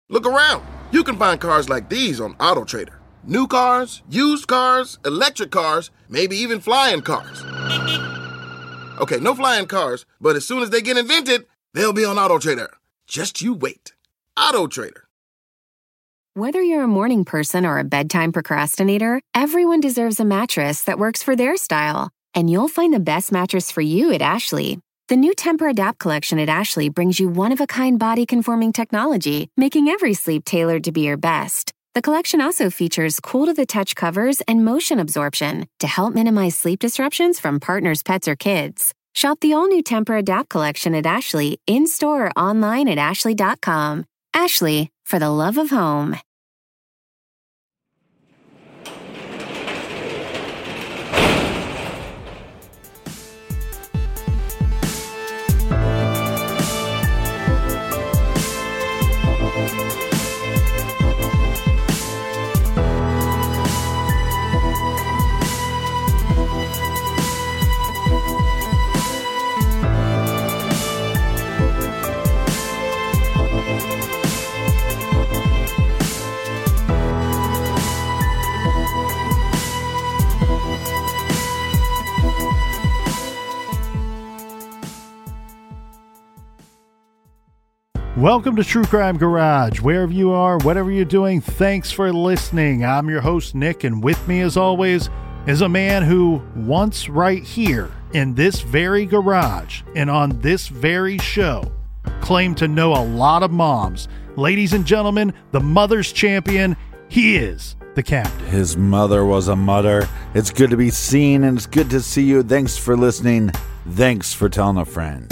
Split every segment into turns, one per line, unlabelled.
Look around. You can find cars like these on AutoTrader. New cars, used cars, electric cars, maybe even flying cars. Okay, no flying cars, but as soon as they get invented, they'll be on AutoTrader. Just you wait. AutoTrader.
Whether you're a morning person or a bedtime procrastinator, everyone deserves a mattress that works for their style. And you'll find the best mattress for you at Ashley. The new Tempur-Adapt collection at Ashley brings you one-of-a-kind body-conforming technology, making every sleep tailored to be your best. The collection also features cool-to-the-touch covers and motion absorption to help minimize sleep disruptions from partners, pets, or kids. Shop the all-new Tempur-Adapt collection at Ashley, in-store or online at ashley.com. Ashley, for the love of home.
Welcome to True Crime Garage. Wherever you are, whatever you're doing, thanks for listening. I'm your host, Nick, and with me, as always, is a man who once right here in this very garage and on this very show claimed to know a lot of moms. Ladies and gentlemen, the mother's champion, he is the captain.
His mother was a mother. It's good to be seen, and it's good to see you. Thanks for listening. Thanks for telling a friend.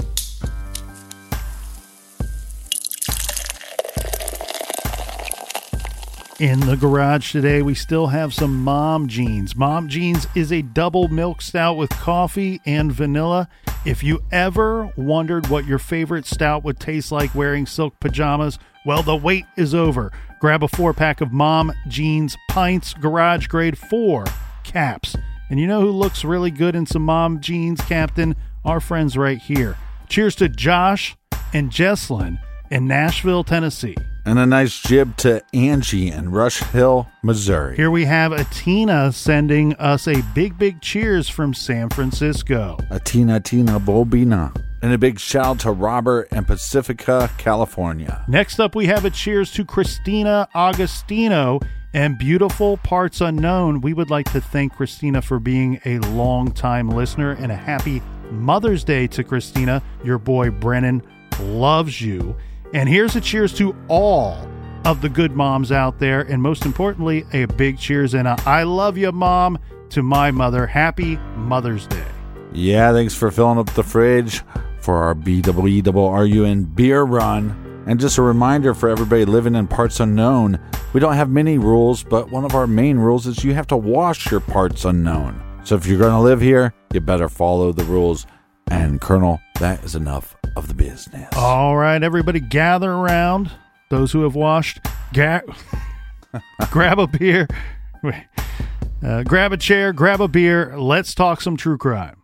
In the garage today, we still have some Mom Jeans. Mom Jeans is a double milk stout with coffee and vanilla. If you ever wondered what your favorite stout would taste like wearing silk pajamas, well, the wait is over. Grab a 4-pack of Mom Jeans Pints Garage Grade 4 caps. And you know who looks really good in some Mom Jeans, Captain? Our friends right here. Cheers to Josh and Jesslyn in Nashville, Tennessee.
And a nice jib to Angie in Rush Hill, Missouri.
Here we have Atina sending us a big cheers from San Francisco.
Tina Bobina. And a big shout out to Robert in Pacifica, California.
Next up, we have a cheers to Christina Agostino and Beautiful Parts Unknown. We would like to thank Christina for being a long-time listener, and a happy Mother's Day to Christina. Your boy Brennan loves you. And here's a cheers to all of the good moms out there. And most importantly, a big cheers and a I love you, Mom, to my mother. Happy Mother's Day.
Yeah, thanks for filling up the fridge for our BWRUN beer run. And just a reminder for everybody living in parts unknown, we don't have many rules, but one of our main rules is you have to wash your parts unknown. So if you're going to live here, you better follow the rules. And Colonel, that is enough of the business.
All right, everybody gather around. Those who have washed, grab a beer, grab a chair, grab a beer. Let's talk some true crime.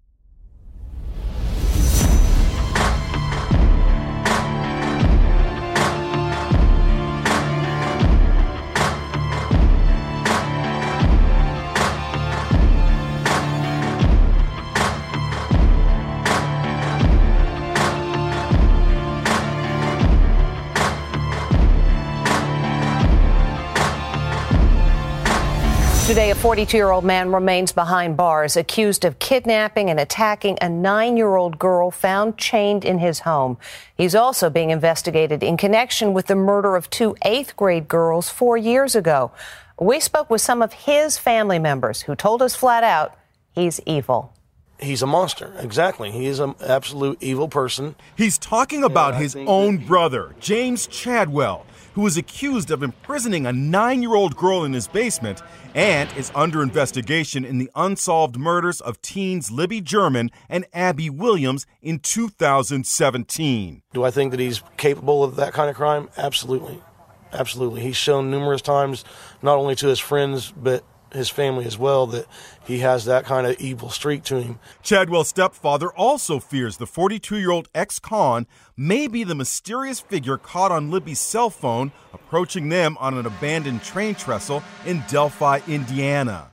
Today, a 42-year-old man remains behind bars, accused of kidnapping and attacking a 9-year-old girl found chained in his home. He's also being investigated in connection with the murder of 2 8th-grade girls 4 years ago. We spoke with some of his family members who told us flat out he's evil.
He's a monster, exactly. He is an absolute evil person.
He's talking about his own brother, James Chadwell, who was accused of imprisoning a 9-year-old girl in his basement and is under investigation in the unsolved murders of teens Libby German and Abby Williams in 2017.
Do I think that he's capable of that kind of crime? Absolutely. Absolutely. He's shown numerous times, not only to his friends, but his family as well that he has that kind of evil streak to him.
Chadwell's stepfather also fears the 42-year-old ex-con may be the mysterious figure caught on Libby's cell phone approaching them on an abandoned train trestle in Delphi, Indiana.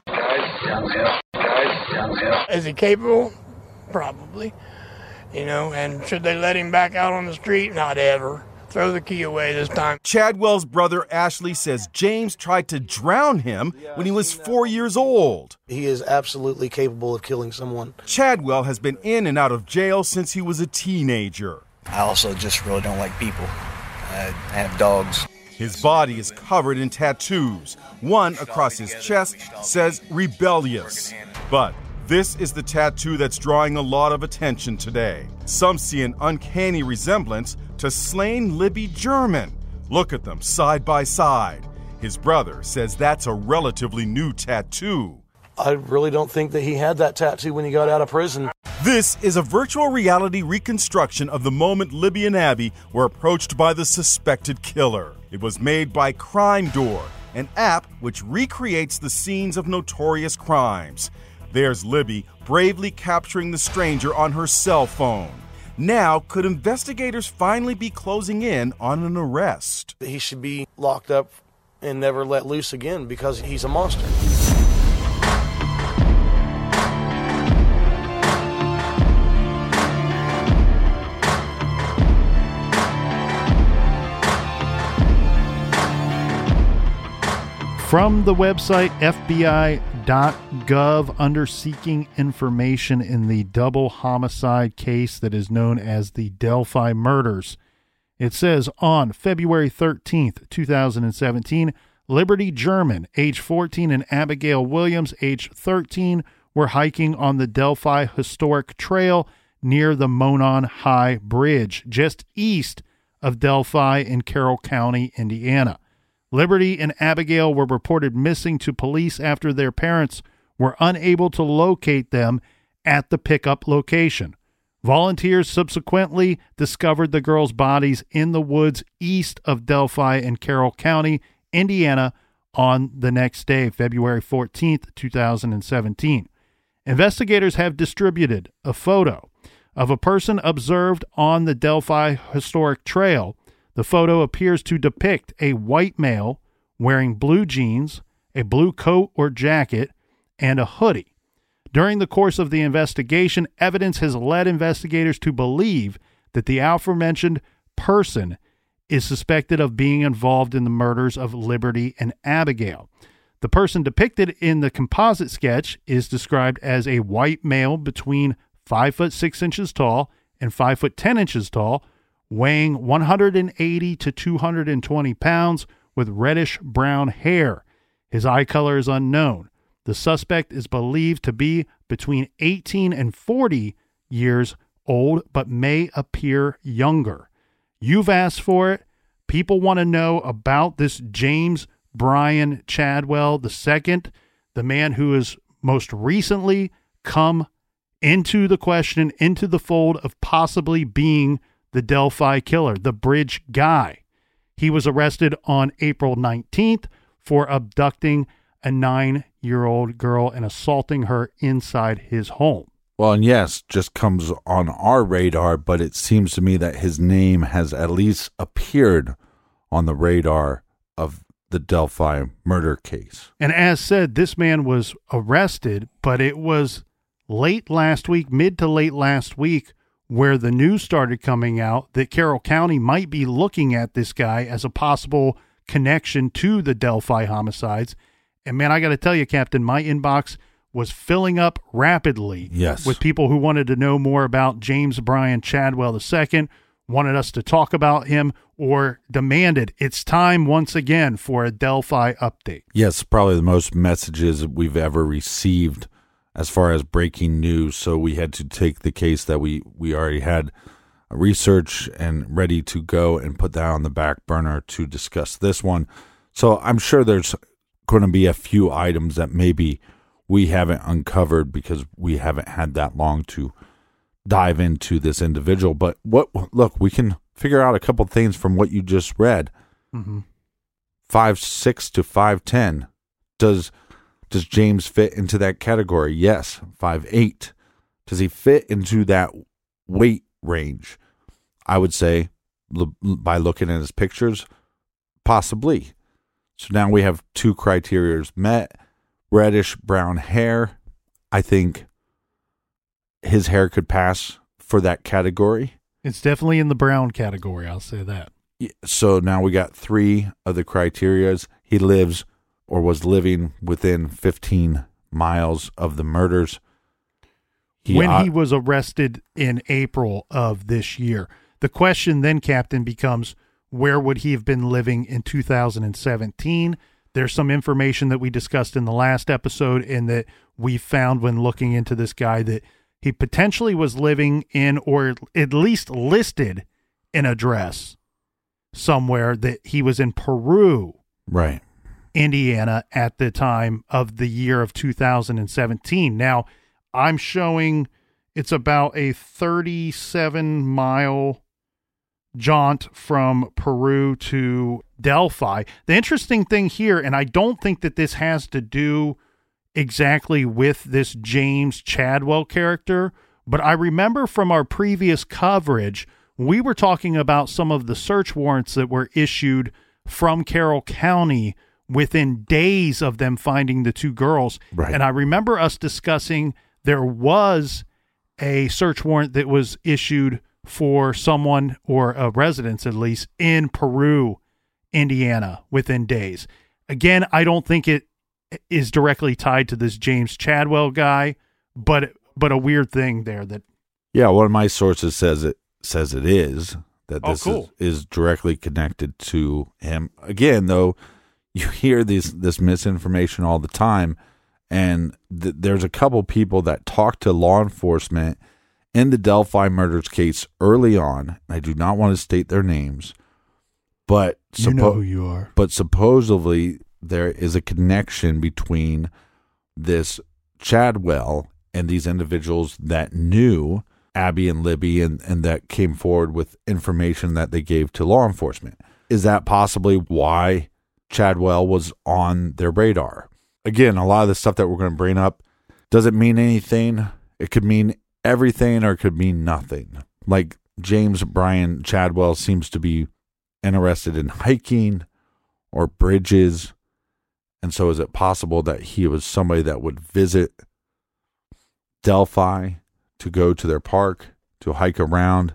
Is he capable? Probably. And should they let him back out on the street? Not ever. Throw the key away this time.
Chadwell's brother Ashley says James tried to drown him when he was 4 years old.
He is absolutely capable of killing someone.
Chadwell has been in and out of jail since he was a teenager.
I also just really don't like people. I have dogs.
His body is covered in tattoos. One across his chest says rebellious. But this is the tattoo that's drawing a lot of attention today. Some see an uncanny resemblance to slain Libby German. Look at them side by side. His brother says that's a relatively new tattoo.
I really don't think that he had that tattoo when he got out of prison.
This is a virtual reality reconstruction of the moment Libby and Abby were approached by the suspected killer. It was made by Crime Door, an app which recreates the scenes of notorious crimes. There's Libby bravely capturing the stranger on her cell phone. Now, could investigators finally be closing in on an arrest?
He should be locked up and never let loose again because he's a monster.
From the website FBI.gov, under seeking information in the double homicide case that is known as the Delphi murders, it says on February 13th, 2017, Liberty German, age 14, and Abigail Williams, age 13, were hiking on the Delphi Historic Trail near the Monon High Bridge, just east of Delphi in Carroll County, Indiana. Liberty and Abigail were reported missing to police after their parents were unable to locate them at the pickup location. Volunteers subsequently discovered the girls' bodies in the woods east of Delphi in Carroll County, Indiana, on the next day, February 14th, 2017. Investigators have distributed a photo of a person observed on the Delphi Historic Trail. The photo appears to depict a white male wearing blue jeans, a blue coat or jacket, and a hoodie. During the course of the investigation, evidence has led investigators to believe that the aforementioned person is suspected of being involved in the murders of Liberty and Abigail. The person depicted in the composite sketch is described as a white male between 5 foot 6 inches tall and 5 foot 10 inches tall, weighing 180 to 220 pounds, with reddish brown hair. His eye color is unknown. The suspect is believed to be between 18 and 40 years old, but may appear younger. You've asked for it. People want to know about this James Brian Chadwell II, the man who has most recently come into the question, into the fold of possibly being the Delphi killer, the bridge guy. He was arrested on April 19th for abducting a 9-year-old girl and assaulting her inside his home.
Well, and yes, just comes on our radar, but it seems to me that his name has at least appeared on the radar of the Delphi murder case.
And as said, this man was arrested, but it was mid to late last week, where the news started coming out that Carroll County might be looking at this guy as a possible connection to the Delphi homicides. And man, I got to tell you, Captain, my inbox was filling up rapidly with people who wanted to know more about James Brian Chadwell II, wanted us to talk about him, or demanded it's time once again for a Delphi update.
Yes, probably the most messages we've ever received as far as breaking news. So we had to take the case that we already had research and ready to go and put that on the back burner to discuss this one. So I'm sure there's going to be a few items that maybe we haven't uncovered because we haven't had that long to dive into this individual. But look, we can figure out a couple things from what you just read. 5'6" to 5'10". Does Does James fit into that category? Yes, 5'8". Does he fit into that weight range? I would say, by looking at his pictures, possibly. So now we have 2 criteria met. Reddish brown hair. I think his hair could pass for that category.
It's definitely in the brown category, I'll say that.
So now we got 3 of the criterias. He lives or was living within 15 miles of the murders.
He was arrested in April of this year. The question then, Captain, becomes, where would he have been living in 2017? There's some information that we discussed in the last episode and that we found when looking into this guy that he potentially was living in, or at least listed an address somewhere, that he was in Peru,
right,
Indiana, at the time of the year of 2017. Now, I'm showing it's about a 37-mile jaunt from Peru to Delphi. The interesting thing here, and I don't think that this has to do exactly with this James Chadwell character, but I remember from our previous coverage, we were talking about some of the search warrants that were issued from Carroll County within days of them finding the 2 girls.
Right.
And I remember us discussing there was a search warrant that was issued for someone, or a residence at least, in Peru, Indiana, within days. Again, I don't think it is directly tied to this James Chadwell guy, but a weird thing there that.
Yeah, one of my sources says it is, that this
cool.
is directly connected to him. Again, though, you hear this misinformation all the time, and there's a couple people that talk to law enforcement in the Delphi murders case early on. I do not want to state their names, but
you know who you are.
But supposedly there is a connection between this Chadwell and these individuals that knew Abby and Libby and that came forward with information that they gave to law enforcement. Is that possibly why Chadwell was on their radar? Again, a lot of the stuff that we're going to bring up doesn't mean anything. It could mean everything or it could mean nothing. Like James Brian Chadwell seems to be interested in hiking or bridges. And so is it possible that he was somebody that would visit Delphi to go to their park, to hike around?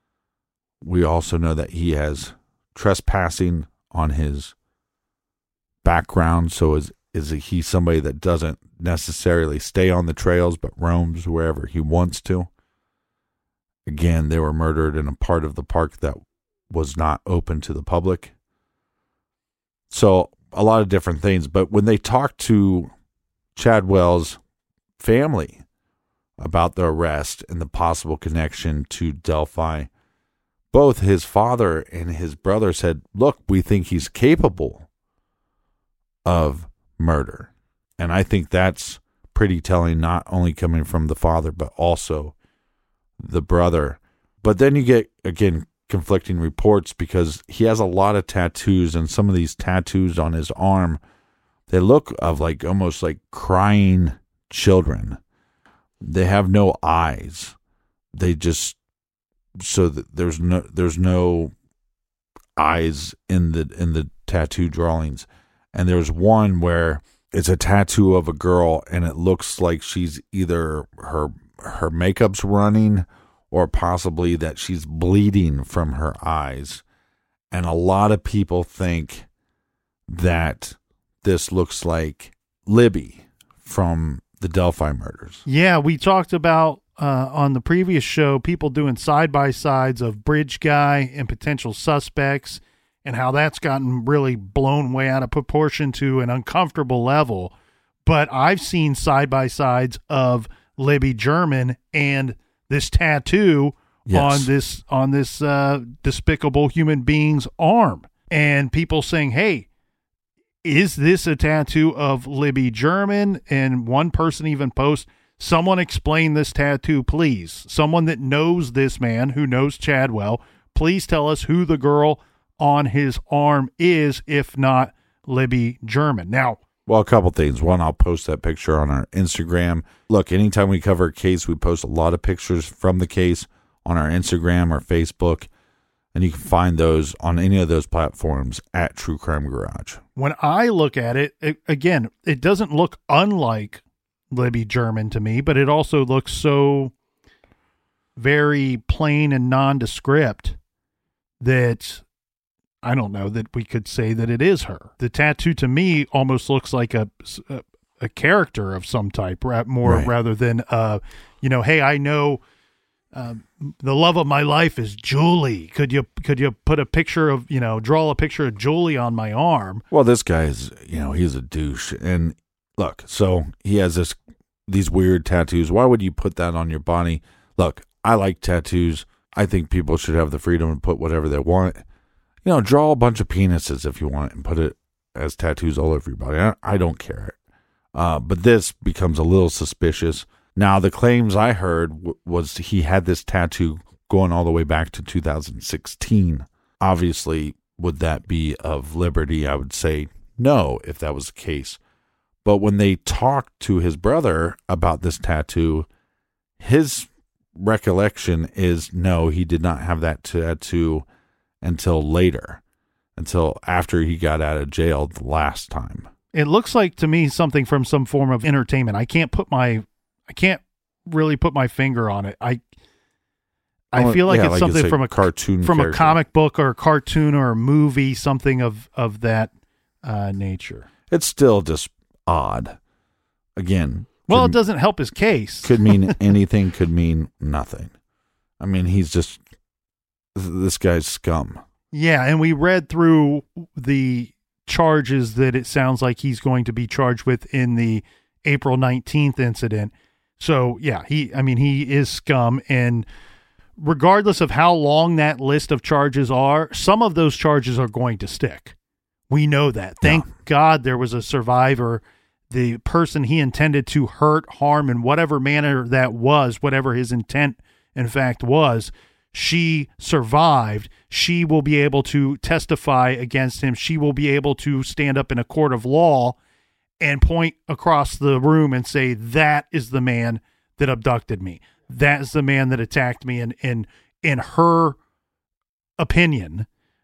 We also know that he has trespassing on his background. So is he somebody that doesn't necessarily stay on the trails but roams wherever he wants to? Again, they were murdered in a part of the park that was not open to the public. So a lot of different things. But when they talked to Chadwell's family about the arrest and the possible connection to Delphi, both his father and his brother said, look, we think he's capable of murder. And I think that's pretty telling, not only coming from the father, but also the brother. But then you get, again, conflicting reports because he has a lot of tattoos, and some of these tattoos on his arm, they look of like almost like crying children. They have no eyes. They just, so that there's no eyes in the tattoo drawings. And there's one where it's a tattoo of a girl, and it looks like she's either her makeup's running or possibly that she's bleeding from her eyes. And a lot of people think that this looks like Libby from the Delphi murders.
Yeah, we talked about on the previous show people doing side-by-sides of Bridge Guy and potential suspects, and how that's gotten really blown way out of proportion to an uncomfortable level. But I've seen side-by-sides of Libby German and this tattoo
Yes.
on this despicable human being's arm. And people saying, hey, is this a tattoo of Libby German? And one person even posts, someone explain this tattoo, please. Someone that knows this man, who knows Chadwell, please tell us who the girl on his arm is, if not Libby German. Now,
Well, a couple things. One, I'll post that picture on our Instagram. Look, anytime we cover a case, we post a lot of pictures from the case on our Instagram or Facebook, and you can find those on any of those platforms at True Crime Garage.
When I look at it, again, it doesn't look unlike Libby German to me, but it also looks so very plain and nondescript that I don't know that we could say that it is her. The tattoo to me almost looks like a character of some type, rather than, hey, I know the love of my life is Julie. Could you put a picture of, draw a picture of Julie on my arm?
Well, this guy is, he's a douche. And look, so he has these weird tattoos. Why would you put that on your body? Look, I like tattoos. I think people should have the freedom to put whatever they want. Draw a bunch of penises if you want and put it as tattoos all over your body. I don't care. But this becomes a little suspicious. Now, the claims I heard was he had this tattoo going all the way back to 2016. Obviously, would that be of Liberty? I would say no, if that was the case. But when they talked to his brother about this tattoo, his recollection is no, he did not have that tattoo until later, until after he got out of jail the last time.
It looks like to me something from some form of entertainment. I can't really put my finger on it. I feel like it's something from a
cartoon,
from
character.
A comic book or a cartoon or a movie, something of that nature.
It's still just odd. Again,
well, it doesn't help his case.
Could mean anything, could mean nothing. I mean, this guy's scum.
Yeah, and we read through the charges that it sounds like he's going to be charged with in the April 19th incident. So, yeah, he is scum, and regardless of how long that list of charges are, some of those charges are going to stick. We know that. Thank God there was a survivor. The person he intended to hurt, harm, in whatever manner that was, whatever his intent, in fact, was, she survived. She will be able to testify against him. She will be able to stand up in a court of law and point across the room and say, that is the man that abducted me. That is the man that attacked me. And in her opinion,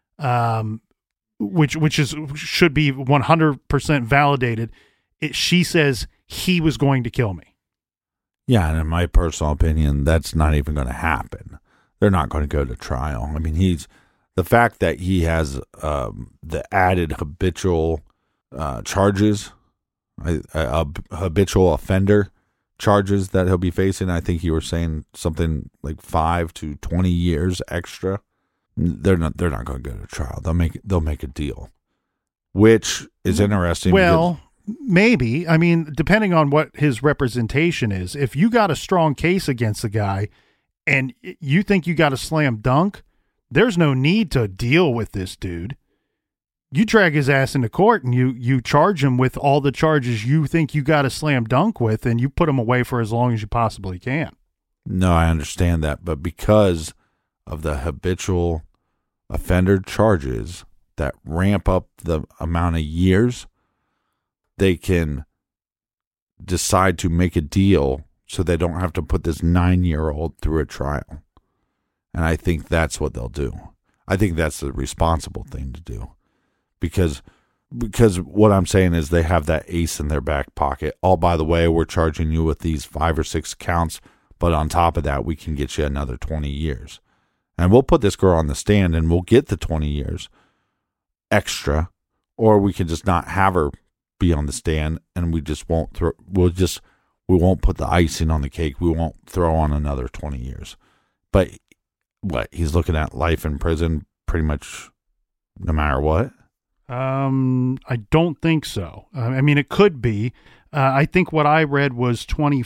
which should be 100% validated, she says he was going to kill me.
Yeah, and in my personal opinion, that's not even going to happen. They're not going to go to trial. I mean, the fact that he has the added habitual charges, habitual offender charges that he'll be facing. I think you were saying something like 5 to 20 years extra. They're not going to go to trial. They'll make a deal, which is interesting.
Well, maybe. I mean, depending on what his representation is. If you got a strong case against the guy and you think you got a slam dunk, there's no need to deal with this dude. You drag his ass into court and you charge him with all the charges you think you got a slam dunk with, and you put him away for as long as you possibly can.
No, I understand that. But because of the habitual offender charges that ramp up the amount of years, they can decide to make a deal so they don't have to put this 9-year-old through a trial. And I think that's what they'll do. I think that's the responsible thing to do. Because what I'm saying is they have that ace in their back pocket. Oh, by the way, we're charging you with these 5 or 6 counts, but on top of that, we can get you another 20 years. And we'll put this girl on the stand and we'll get the 20 years extra, or we can just not have her be on the stand and we just won't we won't put the icing on the cake. We won't throw on another 20 years. But what, he's looking at life in prison pretty much no matter what?
I don't think so. I mean, it could be. I think what I read was 20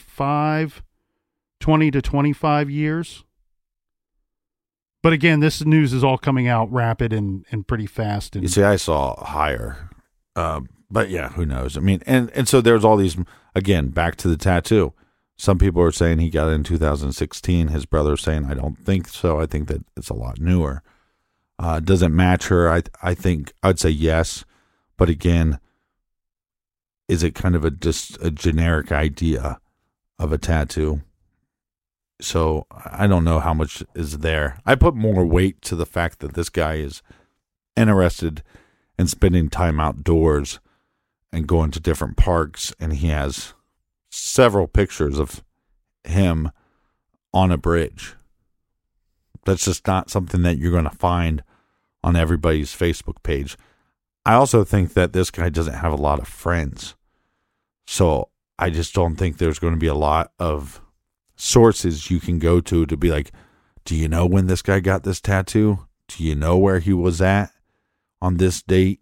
to 25 years. But again, this news is all coming out rapid and pretty fast. And
you see, I saw higher. But yeah, who knows? I mean, and so there's all these, again, back to the tattoo. Some people are saying he got it in 2016. His brother's saying, I don't think so. I think that it's a lot newer. Does it match her? I think I'd say yes. But again, is it kind of just a generic idea of a tattoo? So I don't know how much is there. I put more weight to the fact that this guy is interested in spending time outdoors and going to different parks, and he has several pictures of him on a bridge. That's just not something that you're going to find on everybody's Facebook page. I also think that this guy doesn't have a lot of friends. So I just don't think there's going to be a lot of sources you can go to be like, do you know when this guy got this tattoo? Do you know where he was at on this date?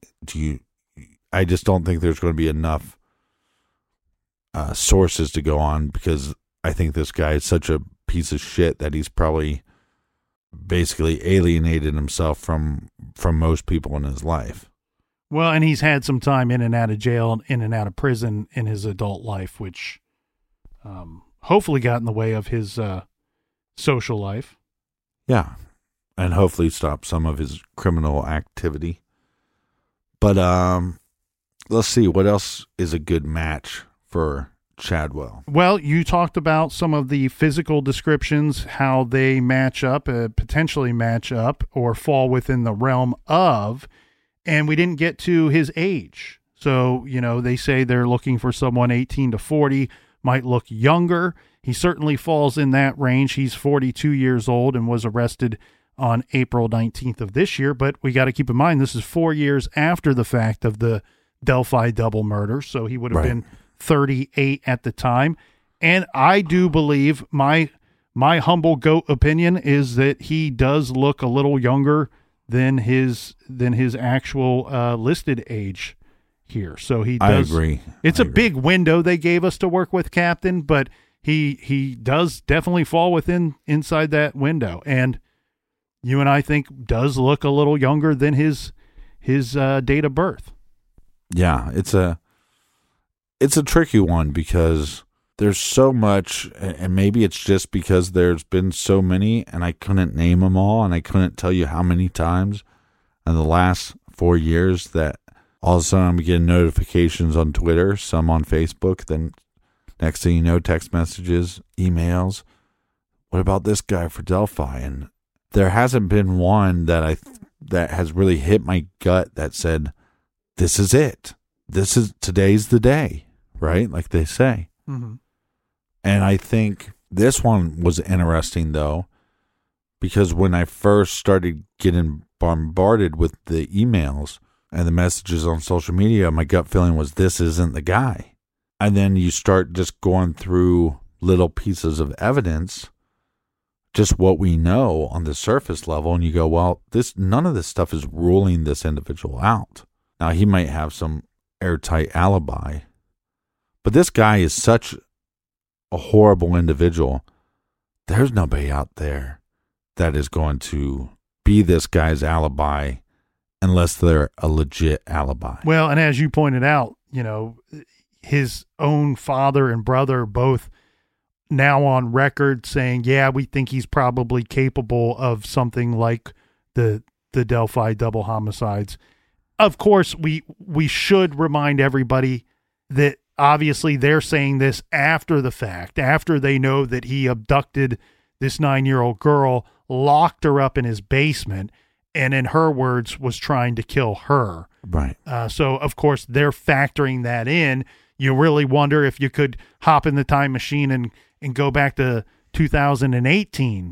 I just don't think there's going to be enough sources to go on, because I think this guy is such a piece of shit that he's probably basically alienated himself from most people in his life.
Well, and he's had some time in and out of jail, in and out of prison in his adult life, which hopefully got in the way of his social life.
Yeah, and hopefully stop some of his criminal activity. But let's see, what else is a good match for Chadwell?
Well, you talked about some of the physical descriptions, how they match up, potentially match up, or fall within the realm of, and we didn't get to his age. So, they say they're looking for someone 18 to 40, might look younger. He certainly falls in that range. He's 42 years old and was arrested on April 19th of this year, but we got to keep in mind this is 4 years after the fact of the Delphi double murder, so he would have been 38 at the time. And I do believe, my humble goat opinion is that he does look a little younger than his actual listed age here. So he does.
I agree.
It's a big window they gave us to work with, Captain, but he does definitely fall inside that window. And you and I think does look a little younger than his date of birth.
Yeah, it's a tricky one, because there's so much, and maybe it's just because there's been so many and I couldn't name them all, and I couldn't tell you how many times in the last 4 years that all of a sudden I'm getting notifications on Twitter, some on Facebook, then next thing you know, text messages, emails. What about this guy for Delphi? And there hasn't been one that has really hit my gut that said, this is it. Today's the day, right? Like they say.
Mm-hmm.
And I think this one was interesting, though, because when I first started getting bombarded with the emails and the messages on social media, my gut feeling was, this isn't the guy. And then you start just going through little pieces of evidence, just what we know on the surface level, and you go, well, none of this stuff is ruling this individual out. Now, he might have some airtight alibi, but this guy is such a horrible individual. There's nobody out there that is going to be this guy's alibi unless they're a legit alibi.
Well, and as you pointed out, his own father and brother both now on record saying, yeah, we think he's probably capable of something like the Delphi double homicides. Of course, we should remind everybody that obviously they're saying this after the fact, after they know that he abducted this 9-year-old girl, locked her up in his basement, and in her words, was trying to kill her.
Right.
So, of course, they're factoring that in. You really wonder if you could hop in the time machine and go back to 2018,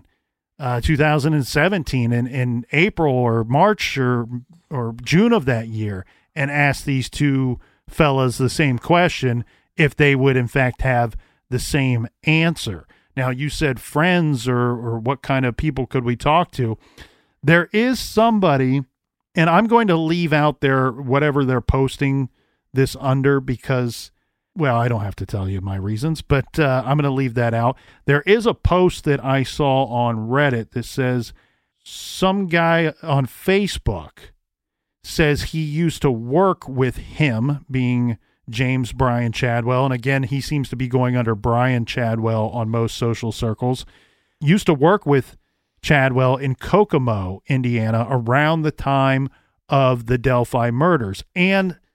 2017 in April or March or June of that year and ask these two fellas the same question if they would in fact have the same answer. Now, you said friends or what kind of people could we talk to? There is somebody, and I'm going to leave out whatever they're posting this under because, well, I don't have to tell you my reasons, but I'm going to leave that out. There is a post that I saw on Reddit that says some guy on Facebook says he used to work with him, being James Brian Chadwell. And again, he seems to be going under Brian Chadwell on most social circles. Used to work with Chadwell in Kokomo, Indiana, around the time of the Delphi murders. And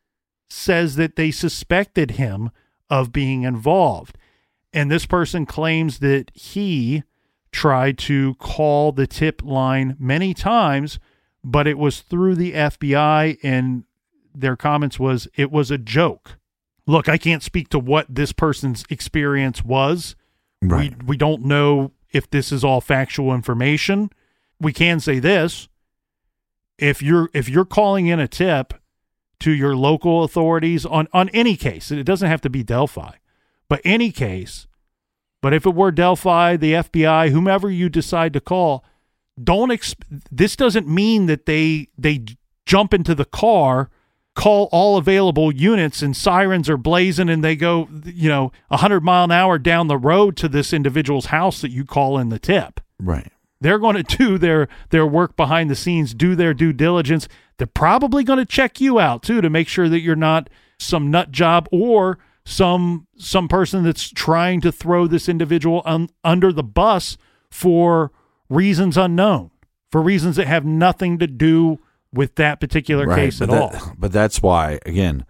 says that they suspected him of being involved. And this person claims that he tried to call the tip line many times, but it was through the FBI, and their comments was it was a joke. Look, I can't speak to what this person's experience was.
Right.
We don't know if this is all factual information. We can say this. If you're calling in a tip to your local authorities on any case, it doesn't have to be Delphi, but any case, but if it were Delphi, the FBI, whomever you decide to call, this doesn't mean that they jump into the car, call all available units, and sirens are blazing, and they go 100 mile an hour down the road to this individual's house that you call in the tip.
Right.
They're going to do their work behind the scenes, do their due diligence. They're probably going to check you out too to make sure that you're not some nut job or some person that's trying to throw this individual under the bus for reasons unknown, for reasons that have nothing to do with that particular case at all.
But that's why, again,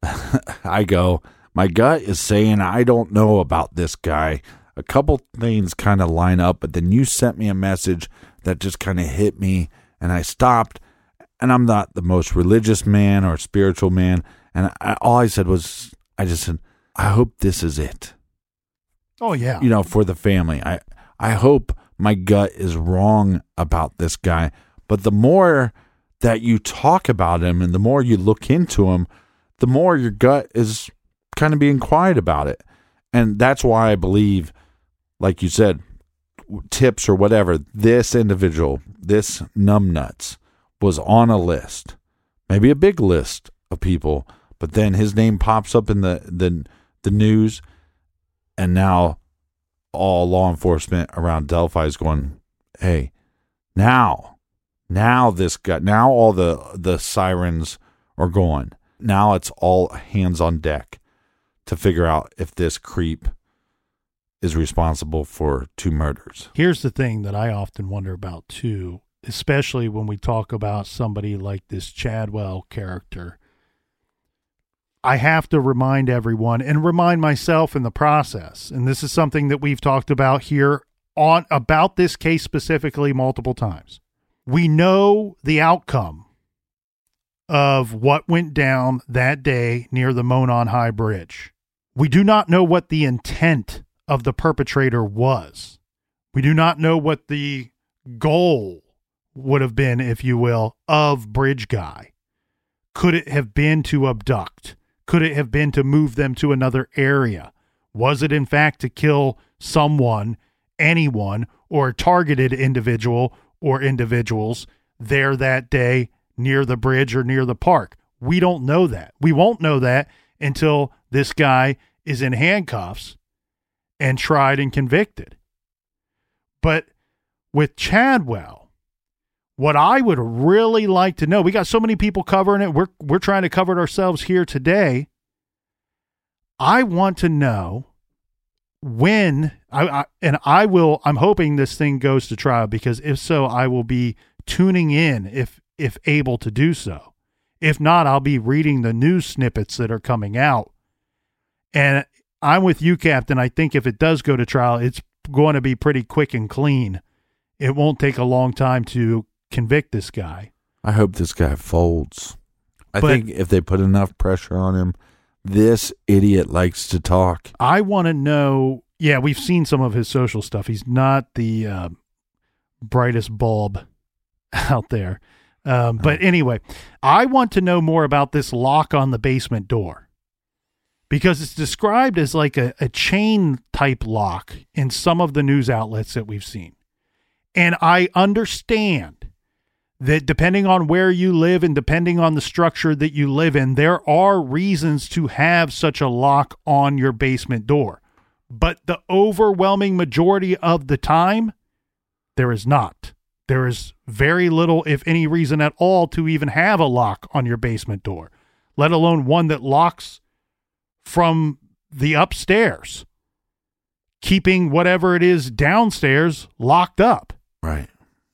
my gut is saying I don't know about this guy. A couple things kind of line up, but then you sent me a message that just kind of hit me, and I stopped. And I'm not the most religious man or spiritual man, and all I said was, I just said, I hope this is it.
Oh yeah,
for the family. I hope my gut is wrong about this guy, but the more that you talk about him and the more you look into him, the more your gut is kind of being quiet about it. And that's why I believe, like you said, tips or whatever, this individual, this numbnuts, was on a list, maybe a big list of people, but then his name pops up in the news, and now all law enforcement around Delphi is going, hey, now this guy, now all the sirens are going. Now it's all hands on deck to figure out if this creep is responsible for 2 murders.
Here's the thing that I often wonder about too, especially when we talk about somebody like this Chadwell character. I have to remind everyone and remind myself in the process, and this is something that we've talked about here about this case specifically multiple times. We know the outcome of what went down that day near the Monon High Bridge. We do not know what the intent of the perpetrator was. We do not know what the goal would have been, if you will, of Bridge Guy. Could it have been to abduct? Could it have been to move them to another area? Was it in fact to kill someone, anyone, or a targeted individual or individuals there that day near the bridge or near the park? We don't know that. We won't know that until this guy is in handcuffs and tried and convicted. But with Chadwell, what I would really like to know, we got so many people covering it. We're trying to cover it ourselves here today. I want to know when I'm hoping this thing goes to trial, because if so, I will be tuning in if able to do so. If not, I'll be reading the news snippets that are coming out. And I'm with you, Captain. I think if it does go to trial, it's going to be pretty quick and clean. It won't take a long time to convict this guy.
I hope this guy folds. I think if they put enough pressure on him, this idiot likes to talk.
I want to know. Yeah, we've seen some of his social stuff. He's not the brightest bulb out there. But anyway, I want to know more about this lock on the basement door, because it's described as like a chain type lock in some of the news outlets that we've seen. And I understand that depending on where you live and depending on the structure that you live in, there are reasons to have such a lock on your basement door. But the overwhelming majority of the time, there is not. There is very little, if any, reason at all to even have a lock on your basement door, let alone one that locks from the upstairs, keeping whatever it is downstairs locked up.
Right.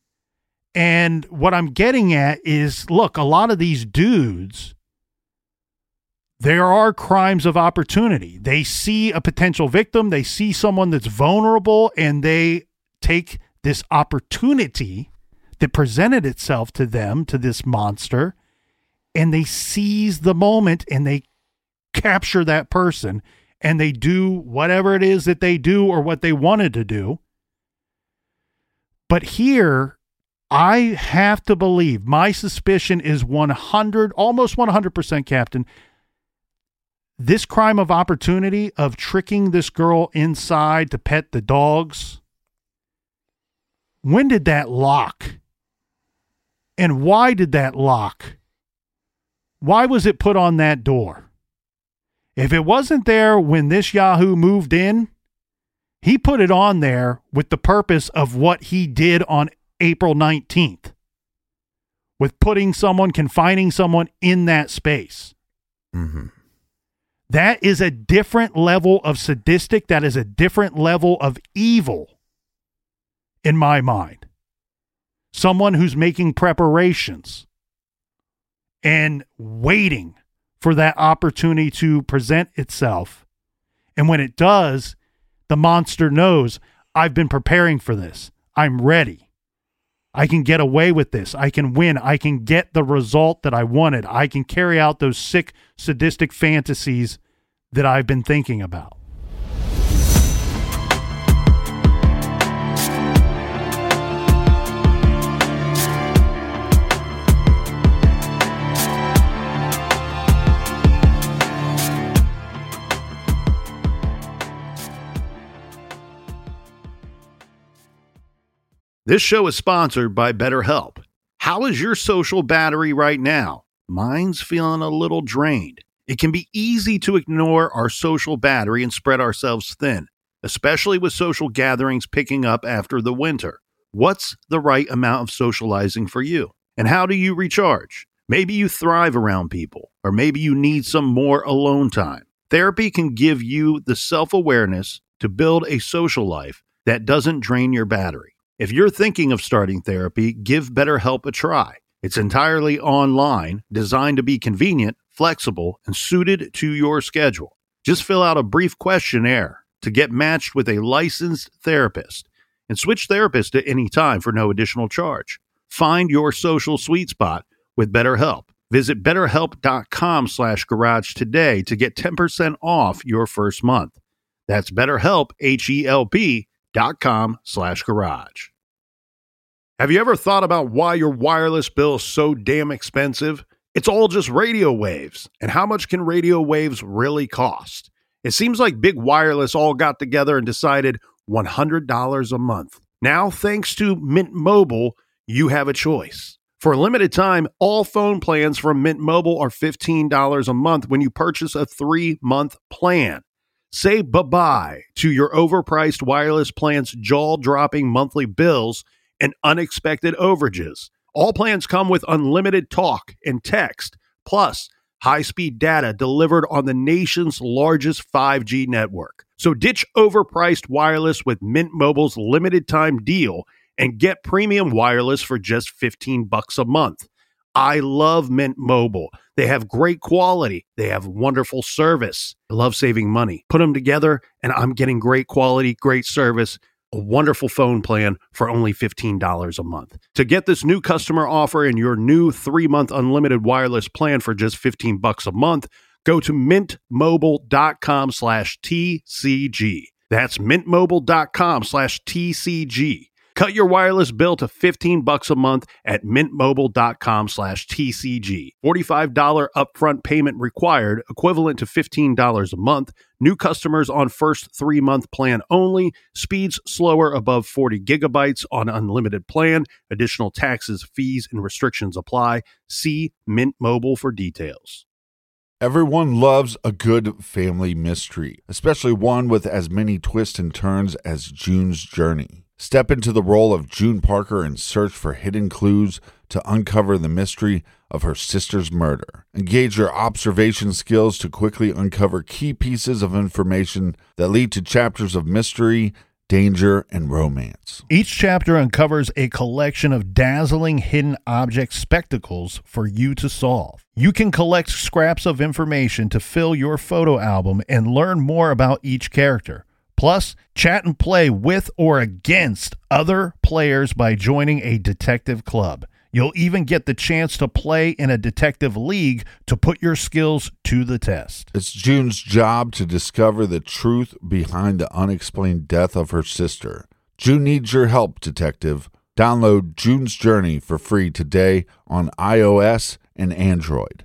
And what I'm getting at is, look, a lot of these dudes, There are crimes of opportunity. They see a potential victim, they see someone that's vulnerable, and they take this opportunity that presented itself to them, to this monster, and they seize the moment and they capture that person and they do whatever it is that they do or what they wanted to do. But here, I have to believe, my suspicion is almost 100%, Captain. This crime of opportunity of tricking this girl inside to pet the dogs, when did that lock? And why did that lock? Why was it put on that door? If it wasn't there when this Yahoo moved in, he put it on there with the purpose of what he did on April 19th, with confining someone in that space.
Mm-hmm.
That is a different level of sadistic. That is a different level of evil in my mind. Someone who's making preparations and waiting for that opportunity to present itself. And when it does, the monster knows, I've been preparing for this. I'm ready. I can get away with this. I can win. I can get the result that I wanted. I can carry out those sick, sadistic fantasies that I've been thinking about.
This show is sponsored by BetterHelp. How is your social battery right now? Mine's feeling a little drained. It can be easy to ignore our social battery and spread ourselves thin, especially with social gatherings picking up after the winter. What's the right amount of socializing for you? And how do you recharge? Maybe you thrive around people, or maybe you need some more alone time. Therapy can give you the self-awareness to build a social life that doesn't drain your battery. If you're thinking of starting therapy, give BetterHelp a try. It's entirely online, designed to be convenient, flexible, and suited to your schedule. Just fill out a brief questionnaire to get matched with a licensed therapist and switch therapists at any time for no additional charge. Find your social sweet spot with BetterHelp. Visit BetterHelp.com/garage today to get 10% off your first month. That's BetterHelp, HELP.com/garage. Have you ever thought about why your wireless bill is so damn expensive? It's all just radio waves. And how much can radio waves really cost? It seems like Big Wireless all got together and decided $100 a month. Now, thanks to Mint Mobile, you have a choice. For a limited time, all phone plans from Mint Mobile are $15 a month when you purchase a 3-month plan. Say bye-bye to your overpriced wireless plan's jaw-dropping monthly bills and unexpected overages. All plans come with unlimited talk and text, plus high-speed data delivered on the nation's largest 5G network. So ditch overpriced wireless with Mint Mobile's limited-time deal and get premium wireless for just $15 a month. I love Mint Mobile. They have great quality. They have wonderful service. I love saving money. Put them together, and I'm getting great quality, great service, a wonderful phone plan for only $15 a month. To get this new customer offer and your new 3-month unlimited wireless plan for just $15 a month, go to mintmobile.com/TCG. That's mintmobile.com/TCG. Cut your wireless bill to $15 a month at mintmobile.com/TCG. $45 upfront payment required, equivalent to $15 a month. New customers on first 3-month plan only. Speeds slower above 40 gigabytes on unlimited plan. Additional taxes, fees, and restrictions apply. See Mint Mobile for details.
Everyone loves a good family mystery, especially one with as many twists and turns as June's Journey. Step into the role of June Parker and search for hidden clues to uncover the mystery of her sister's murder. Engage your observation skills to quickly uncover key pieces of information that lead to chapters of mystery danger, and romance.
Each chapter uncovers a collection of dazzling hidden object spectacles for you to solve. You can collect scraps of information to fill your photo album and learn more about each character. Plus, chat and play with or against other players by joining a detective club. You'll even get the chance to play in a detective league to put your skills to the test.
It's June's job to discover the truth behind the unexplained death of her sister. June needs your help, detective. Download June's Journey for free today on iOS and Android.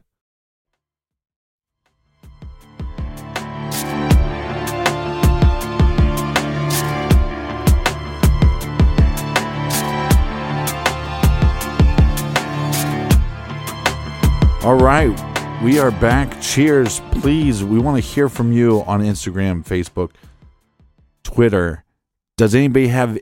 All right, we are back. Cheers. Please, we want to hear from you on Instagram, Facebook, Twitter. Does any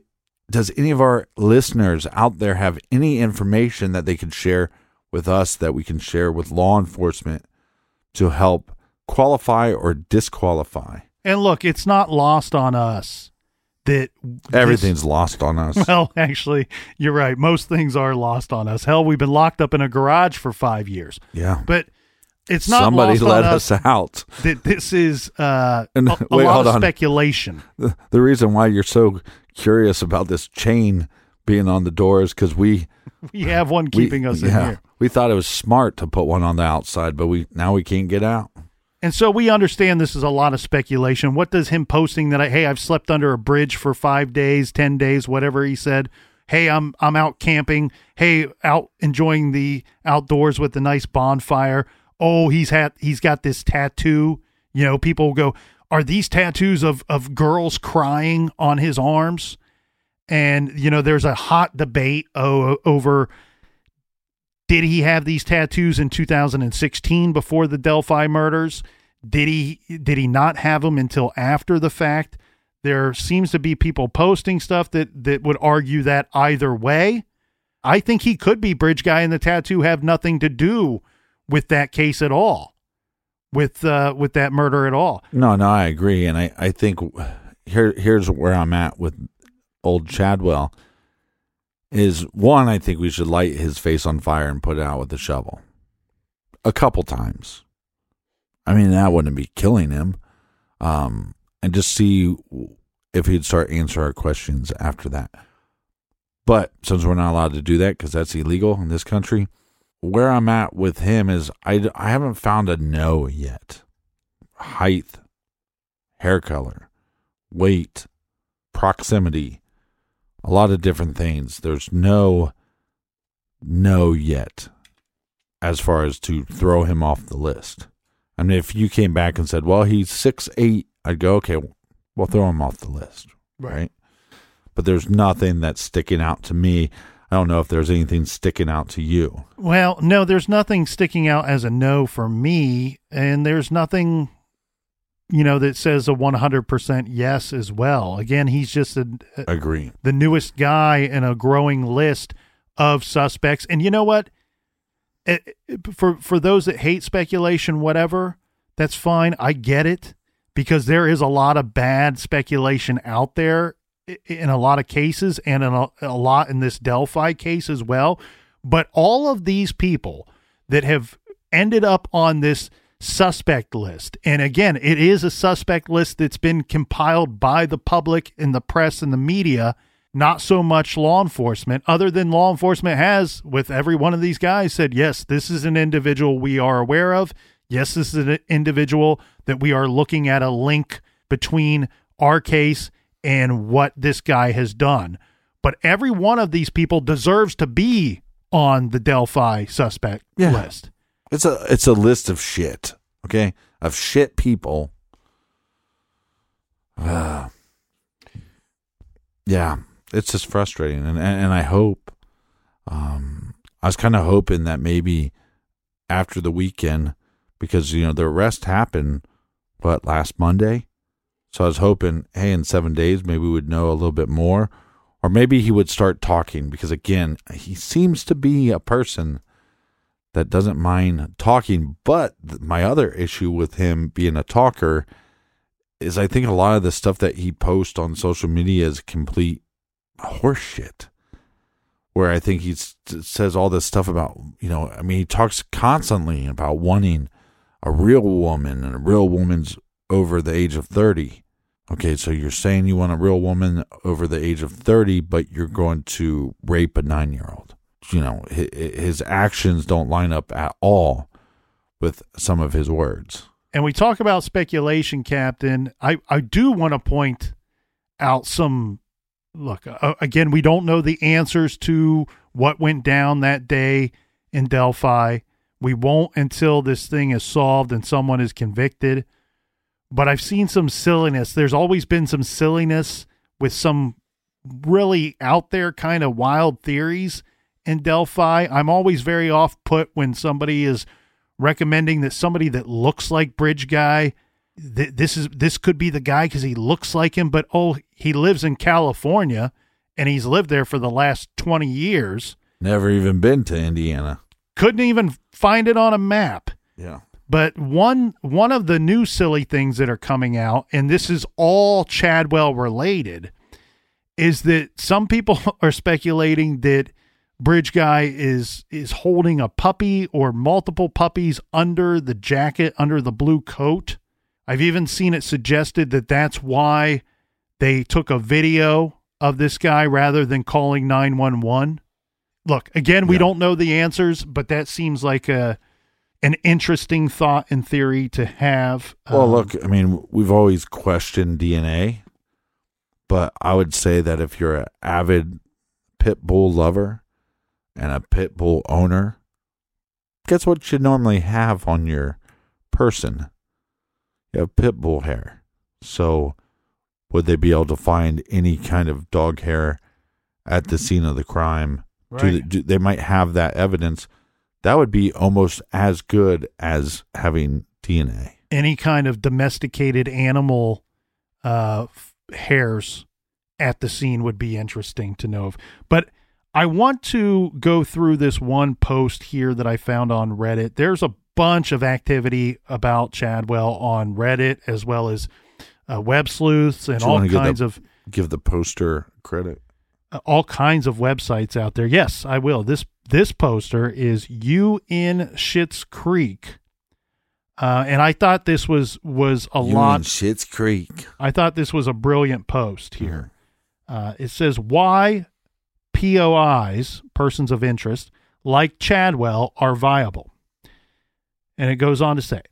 of our listeners out there have any information that they could share with us that we can share with law enforcement to help qualify or disqualify?
And look, it's not lost on us that
everything's lost on us.
Well, actually, you're right. Most things are lost on us. Hell, we've been locked up in a garage for 5 years.
Yeah.
But it's not
somebody
lost
let
on
us out.
That this is a
wait,
lot of
on.
speculation.
The reason why you're so curious about this chain being on the door is because we
have one keeping us in here.
We thought it was smart to put one on the outside, but now we can't get out.
And so we understand this is a lot of speculation. What does him posting that, hey, I've slept under a bridge for 5 days, 10 days, whatever he said. Hey, I'm out camping. Hey, out enjoying the outdoors with a nice bonfire. Oh, he's got this tattoo. You know, people go, are these tattoos of girls crying on his arms? And, you know, there's a hot debate over, did he have these tattoos in 2016 before the Delphi murders? Did he not have them until after the fact? There seems to be people posting stuff that would argue that either way. I think he could be bridge guy and the tattoo have nothing to do with that case at all, with that murder at all.
No, I agree. And I think here's where I'm at with old Chadwell. Is one, I think we should light his face on fire and put it out with a shovel. A couple times. I mean, that wouldn't be killing him. And just see if he'd start answering our questions after that. But since we're not allowed to do that because that's illegal in this country, where I'm at with him is I haven't found a no yet. Height, hair color, weight, proximity. A lot of different things. There's no yet as far as to throw him off the list. I mean, if you came back and said, well, he's 6'8", I'd go, okay, we'll throw him off the list. Right? But there's nothing that's sticking out to me. I don't know if there's anything sticking out to you.
Well, no, there's nothing sticking out as a no for me. And there's nothing, you know, that says a 100% yes as well. Again, he's just
agree
the newest guy in a growing list of suspects. And you know what? For those that hate speculation, whatever, that's fine. I get it because there is a lot of bad speculation out there in a lot of cases and in a lot in this Delphi case as well. But all of these people that have ended up on this suspect list. And again, it is a suspect list that's been compiled by the public and the press and the media, not so much law enforcement, other than law enforcement has, with every one of these guys, said, yes, this is an individual we are aware of. Yes, this is an individual that we are looking at a link between our case and what this guy has done. But every one of these people deserves to be on the Delphi suspect list.
It's a list of shit, okay? Of shit people. Yeah, it's just frustrating. And I hope, I was kind of hoping that maybe after the weekend, because, you know, the arrest happened, last Monday? So I was hoping, hey, in 7 days, maybe we would know a little bit more. Or maybe he would start talking because, again, he seems to be a person that doesn't mind talking. But my other issue with him being a talker is I think a lot of the stuff that he posts on social media is complete horseshit. Where I think he says all this stuff about, he talks constantly about wanting a real woman, and a real woman's over the age of 30. Okay, so you're saying you want a real woman over the age of 30, but you're going to rape a 9-year-old. His actions don't line up at all with some of his words.
And we talk about speculation, Captain. I do want to point out some... Look, again, we don't know the answers to what went down that day in Delphi. We won't until this thing is solved and someone is convicted. But I've seen some silliness. There's always been some silliness with some really out there kind of wild theories in Delphi. I'm always very off-put when somebody is recommending that somebody that looks like Bridge Guy, this could be the guy because he looks like him, but he lives in California and he's lived there for the last 20 years.
Never even been to Indiana.
Couldn't even find it on a map.
Yeah.
But one of the new silly things that are coming out, and this is all Chadwell related, is that some people are speculating that Bridge Guy is holding a puppy or multiple puppies under the jacket, under the blue coat. I've even seen it suggested that that's why they took a video of this guy rather than calling 911. Look, again, we don't know the answers, but that seems like an interesting thought and theory to have.
Well, look, we've always questioned DNA, but I would say that if you're an avid pit bull lover and a pit bull owner, guess what you normally have on your person? You have pit bull hair. So would they be able to find any kind of dog hair at the scene of the crime?
Right.
They might have that evidence. That would be almost as good as having DNA.
Any kind of domesticated animal hairs at the scene would be interesting to know of. But I want to go through this one post here that I found on Reddit. There's a bunch of activity about Chadwell on Reddit, as well as web sleuths and all kinds of...
Give the poster credit.
All kinds of websites out there. Yes, I will. This poster is You in Schitt's Creek. And I thought this was a lot...
in Schitt's Creek.
I thought this was a brilliant post here. It says, why POIs, persons of interest, like Chadwell are viable. And it goes on to say,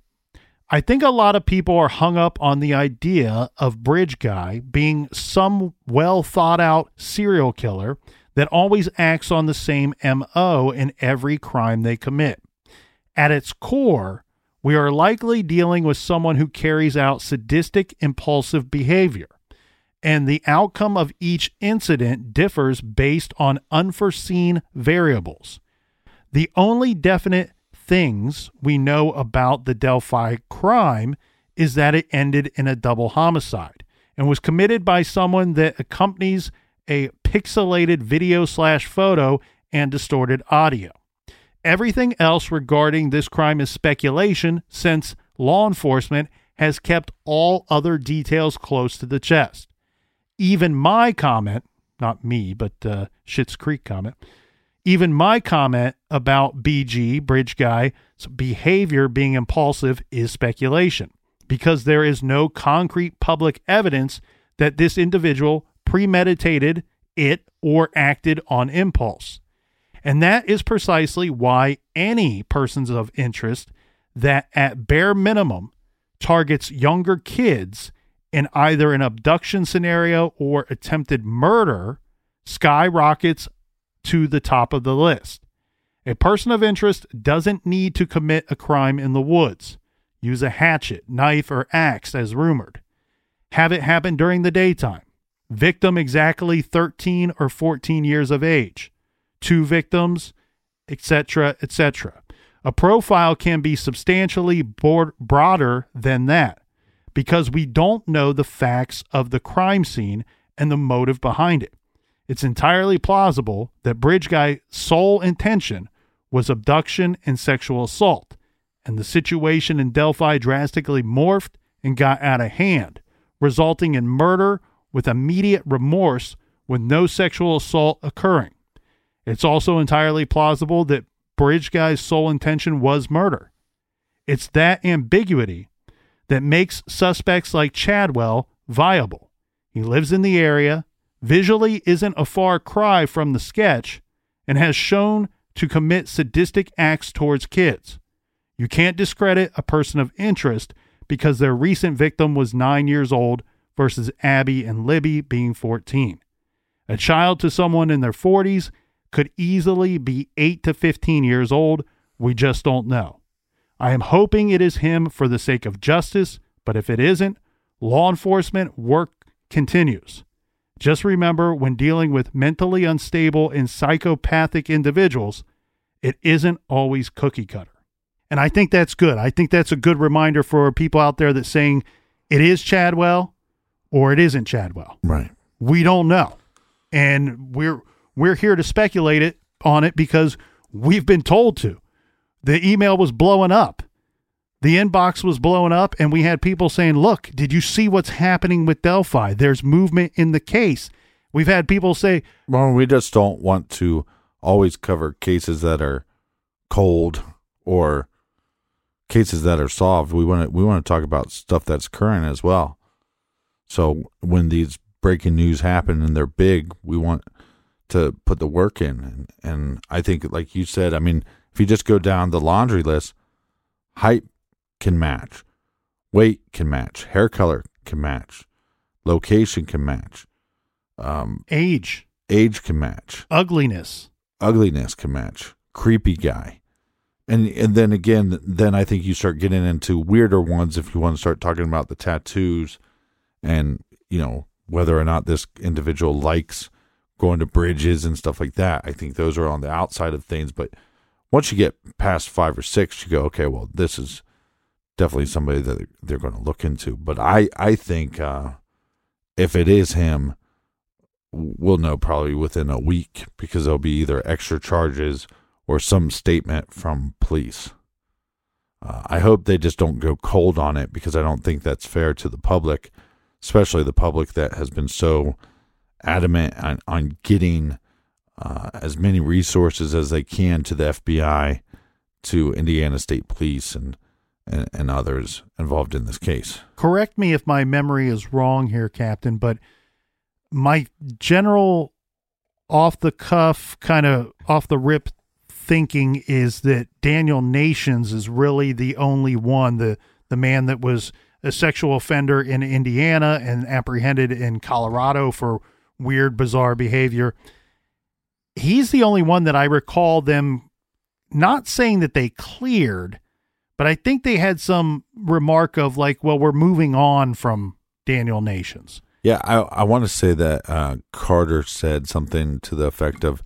I think a lot of people are hung up on the idea of Bridge Guy being some well thought out serial killer that always acts on the same MO in every crime they commit. At its core, we are likely dealing with someone who carries out sadistic, impulsive behavior, and the outcome of each incident differs based on unforeseen variables. The only definite things we know about the Delphi crime is that it ended in a double homicide and was committed by someone that accompanies a pixelated video/photo and distorted audio. Everything else regarding this crime is speculation, since law enforcement has kept all other details close to the chest. Even my comment, not me, but Schitt's Creek comment, even my comment about BG, Bridge Guy's behavior being impulsive is speculation, because there is no concrete public evidence that this individual premeditated it or acted on impulse. And that is precisely why any persons of interest that at bare minimum targets younger kids in either an abduction scenario or attempted murder skyrockets to the top of the list. A person of interest doesn't need to commit a crime in the woods, use a hatchet, knife, or axe as rumored. Have it happen during the daytime. Victim exactly 13 or 14 years of age. 2 victims, etc., etc. A profile can be substantially broader than that, because we don't know the facts of the crime scene and the motive behind it. It's entirely plausible that Bridge Guy's sole intention was abduction and sexual assault, and the situation in Delphi drastically morphed and got out of hand, resulting in murder with immediate remorse with no sexual assault occurring. It's also entirely plausible that Bridge Guy's sole intention was murder. It's that ambiguity that makes suspects like Chadwell viable. He lives in the area, visually isn't a far cry from the sketch, and has shown to commit sadistic acts towards kids. You can't discredit a person of interest because their recent victim was 9 years old versus Abby and Libby being 14. A child to someone in their 40s could easily be 8 to 15 years old. We just don't know. I am hoping it is him for the sake of justice, but if it isn't, law enforcement work continues. Just remember, when dealing with mentally unstable and psychopathic individuals, it isn't always cookie cutter. And I think that's good. I think that's a good reminder for people out there that's saying it is Chadwell or it isn't Chadwell.
Right.
We don't know. And we're here to speculate on it because we've been told to. The email was blowing up. The inbox was blowing up, and we had people saying, look, did you see what's happening with Delphi? There's movement in the case. We've had people say,
well, we just don't want to always cover cases that are cold or cases that are solved. We want to talk about stuff that's current as well. So when these breaking news happen and they're big, we want to put the work in. And I think, like you said, I mean, if you just go down the laundry list, height can match, weight can match, hair color can match, location can match,
age
can match,
ugliness
can match, creepy guy. And then again, then I think you start getting into weirder ones if you want to start talking about the tattoos and, you know, whether or not this individual likes going to bridges and stuff like that. I think those are on the outside of things. But once you get past 5 or 6, you go, okay, well, this is definitely somebody that they're going to look into. But I think if it is him, we'll know probably within a week because there'll be either extra charges or some statement from police. I hope they just don't go cold on it because I don't think that's fair to the public, especially the public that has been so adamant on getting as many resources as they can to the FBI, to Indiana State Police, and others involved in this case.
Correct me if my memory is wrong here, Captain, but my general off-the-cuff, kind of off-the-rip thinking is that Daniel Nations is really the only one, the man that was a sexual offender in Indiana and apprehended in Colorado for weird, bizarre behavior. He's the only one that I recall them not saying that they cleared, but I think they had some remark of like, well, we're moving on from Daniel Nations.
Yeah, I want to say that Carter said something to the effect of,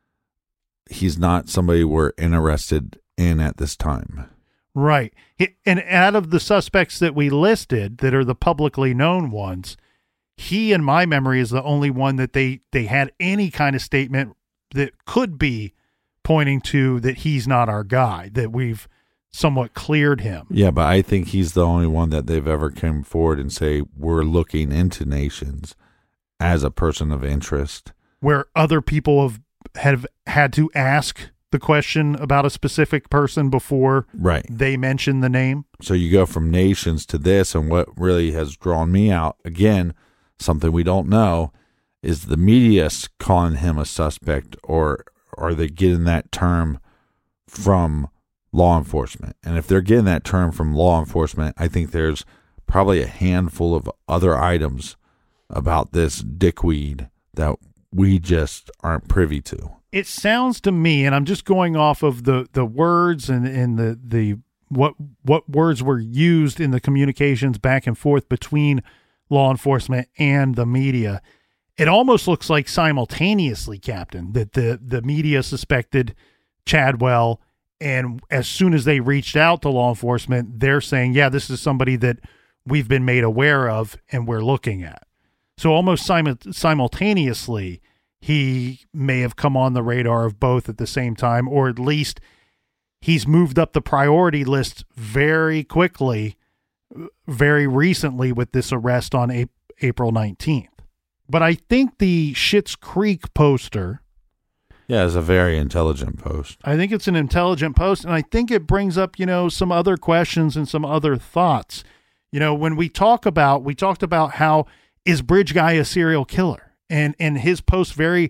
he's not somebody we're interested in at this time.
Right. And out of the suspects that we listed that are the publicly known ones, he, in my memory, is the only one that they had any kind of statement that could be pointing to that he's not our guy, that we've somewhat cleared him.
Yeah, but I think he's the only one that they've ever come forward and say, we're looking into Nations as a person of interest.
Where other people have had to ask the question about a specific person before they mention the name.
So you go from Nations to this, and what really has drawn me out, again, something we don't know, is the media calling him a suspect, or are they getting that term from law enforcement? And if they're getting that term from law enforcement, I think there's probably a handful of other items about this dickweed that we just aren't privy to.
It sounds to me, and I'm just going off of the words and the what words were used in the communications back and forth between law enforcement and the media. It almost looks like simultaneously, Captain, that the media suspected Chadwell, and as soon as they reached out to law enforcement, they're saying, yeah, this is somebody that we've been made aware of and we're looking at. So almost simultaneously, he may have come on the radar of both at the same time, or at least he's moved up the priority list very quickly very recently with this arrest on April 19th. But I think the Schitt's Creek poster...
Yeah, it's a very intelligent post.
I think it's an intelligent post, and I think it brings up, some other questions and some other thoughts. When we talked about how is Bridge Guy a serial killer? And his post very,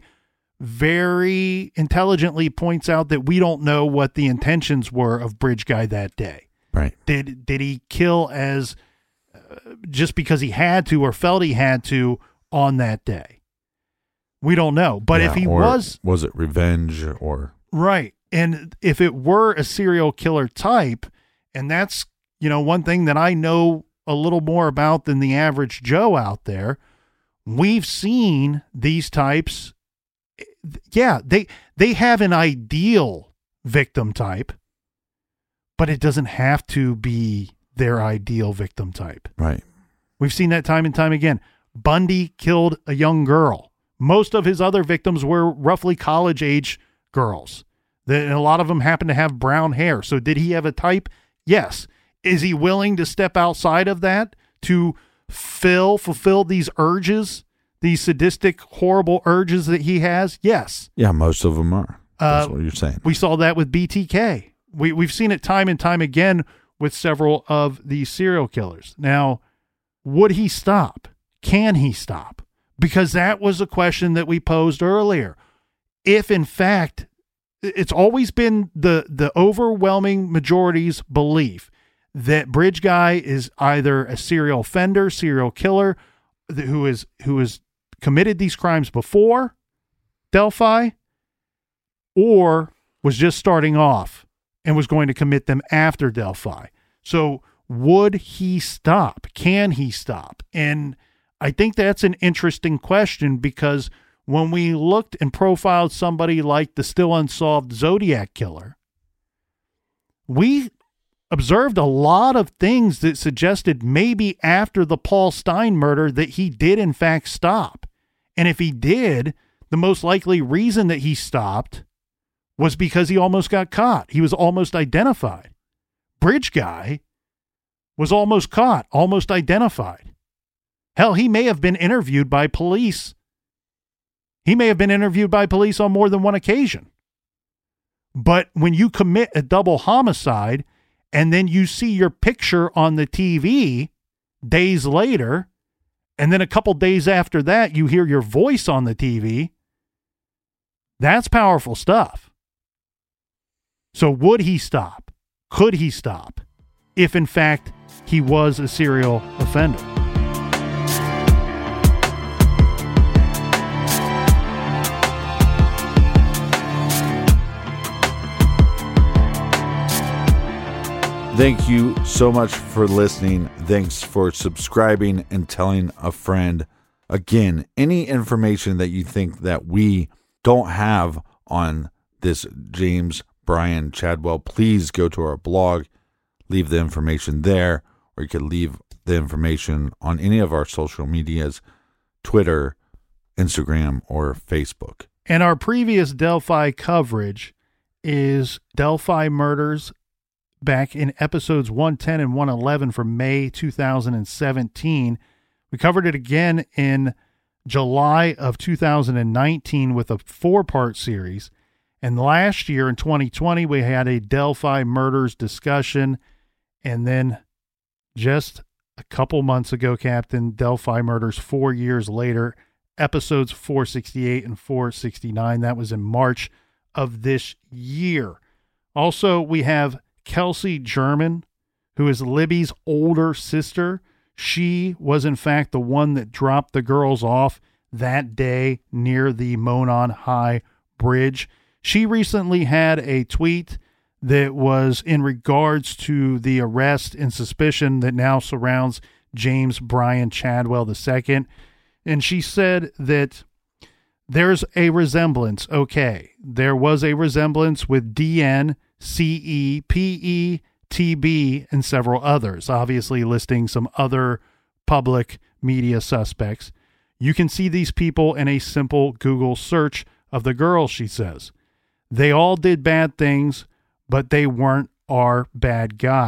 very intelligently points out that we don't know what the intentions were of Bridge Guy that day.
Right.
Did he kill as just because he had to or felt he had to on that day? We don't know. But if he was
it revenge or
right? And if it were a serial killer type, and that's one thing that I know a little more about than the average Joe out there, we've seen these types. Yeah, they have an ideal victim type, but it doesn't have to be their ideal victim type.
Right.
We've seen that time and time again. Bundy killed a young girl. Most of his other victims were roughly college age girls. And a lot of them happen to have brown hair. So did he have a type? Yes. Is he willing to step outside of that to fulfill these urges, these sadistic, horrible urges that he has? Yes.
Yeah, most of them are. That's what you're saying.
We saw that with BTK. We've seen it time and time again with several of these serial killers. Now, would he stop? Can he stop? Because that was a question that we posed earlier. If, in fact, it's always been the overwhelming majority's belief that Bridge Guy is either a serial offender, serial killer, who has committed these crimes before Delphi, or was just starting off and was going to commit them after Delphi. So would he stop? Can he stop? And I think that's an interesting question, because when we looked and profiled somebody like the still unsolved Zodiac killer, we observed a lot of things that suggested maybe after the Paul Stine murder that he did in fact stop. And if he did, the most likely reason that he stopped was because he almost got caught. He was almost identified. Bridge Guy was almost caught, almost identified. Hell, he may have been interviewed by police. He may have been interviewed by police on more than one occasion. But when you commit a double homicide and then you see your picture on the TV days later, and then a couple days after that you hear your voice on the TV, that's powerful stuff. So would he stop? Could he stop if in fact he was a serial offender?
Thank you so much for listening. Thanks for subscribing and telling a friend. Again, any information that you think that we don't have on this James Bryan Chadwell, please go to our blog, leave the information there, or you can leave the information on any of our social medias, Twitter, Instagram, or Facebook.
And our previous Delphi coverage is Delphi Murders back in episodes 110 and 111 from May 2017. We covered it again in July of 2019 with a 4-part series. And last year in 2020, we had a Delphi Murders discussion. And then just a couple months ago, Captain, Delphi Murders 4 years later, episodes 468 and 469. That was in March of this year. Also, we have Kelsey German, who is Libby's older sister. She was, in fact, the one that dropped the girls off that day near the Monon High Bridge. She recently had a tweet that was in regards to the arrest and suspicion that now surrounds James Bryan Chadwell II. And she said that there's a resemblance. Okay, there was a resemblance with DN, CE, PE, TB, and several others, obviously listing some other public media suspects. You can see these people in a simple Google search of the girls, she says. They all did bad things, but they weren't our bad guy.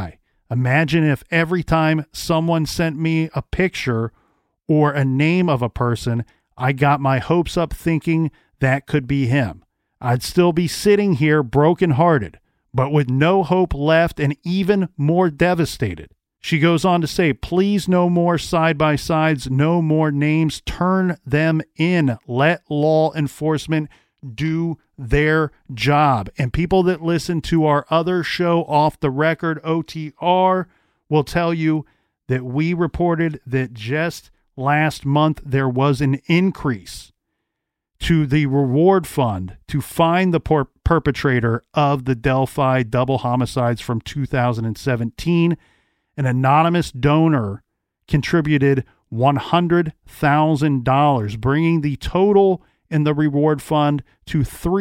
Imagine if every time someone sent me a picture or a name of a person, I got my hopes up thinking that could be him. I'd still be sitting here brokenhearted, but with no hope left and even more devastated. She goes on to say, please no more side-by-sides, no more names. Turn them in. Let law enforcement do their job. And people that listen to our other show, Off the Record, OTR, will tell you that we reported that just last month there was an increase to the reward fund to find the perpetrator of the Delphi double homicides from 2017. An anonymous donor contributed $100,000, bringing the total in the reward fund to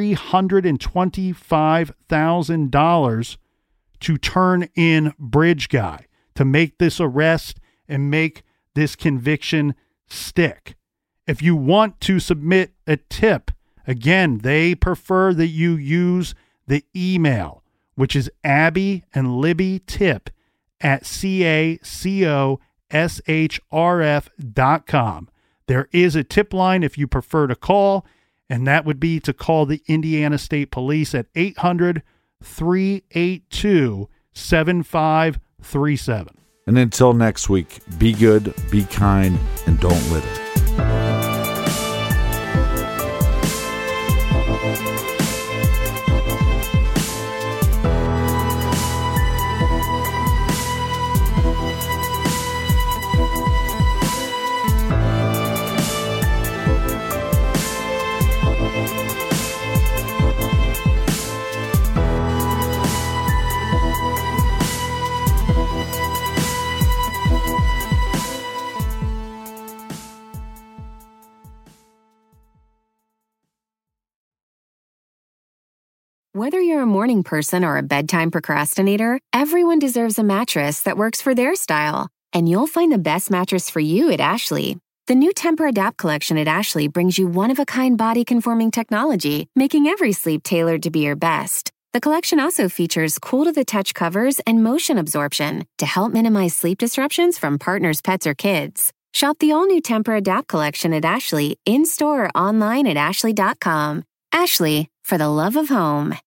$325,000 to turn in Bridge Guy, to make this arrest and make this conviction stick. If you want to submit a tip, again, they prefer that you use the email, which is Abby and Libby Tip at CACOSHRF.com. There is a tip line if you prefer to call, and that would be to call the Indiana State Police at 800-382-7537.
And until next week, be good, be kind, and don't litter.
Whether you're a morning person or a bedtime procrastinator, everyone deserves a mattress that works for their style. And you'll find the best mattress for you at Ashley. The new Tempur-Adapt collection at Ashley brings you one-of-a-kind body-conforming technology, making every sleep tailored to be your best. The collection also features cool-to-the-touch covers and motion absorption to help minimize sleep disruptions from partners, pets, or kids. Shop the all-new Tempur-Adapt collection at Ashley, in-store or online at ashley.com. Ashley, for the love of home.